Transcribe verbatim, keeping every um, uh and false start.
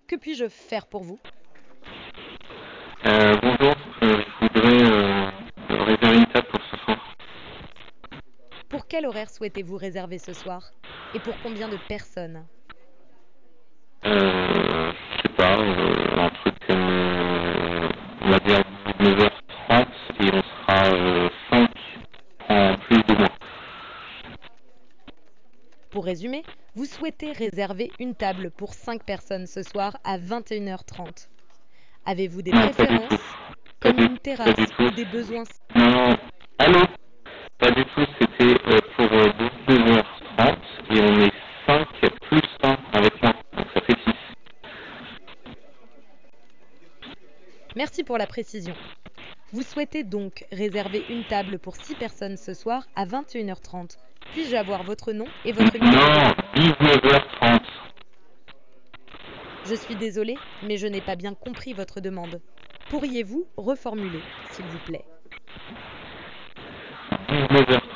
Que puis-je faire pour vous? Euh, bonjour, euh, je voudrais euh, réserver une table pour ce soir. Pour quel horaire souhaitez-vous réserver ce soir? Et pour combien de personnes? Euh, je sais pas, euh, un truc, euh, on va dire dix-neuf heures trente et on sera euh, cinq en plus ou moins. Pour résumer, vous souhaitez réserver une table pour cinq personnes ce soir à vingt et une heures trente. Avez-vous des Non, pas du tout. préférences, Pas comme du, une pas du terrasse tout. ou des besoins? Non, non, allô? Pas du tout, c'était euh, pour euh, dix-neuf heures trente et on est cinq plus un avec moi, donc ça fait six. Merci pour la précision. Vous souhaitez donc réserver une table pour six personnes ce soir à vingt et une heures trente. Puis-je avoir votre nom et votre numéro de Non, téléphone? dix-neuf heures trente. Je suis désolée, mais je n'ai pas bien compris votre demande. Pourriez-vous reformuler, s'il vous plaît? dix-neuf heures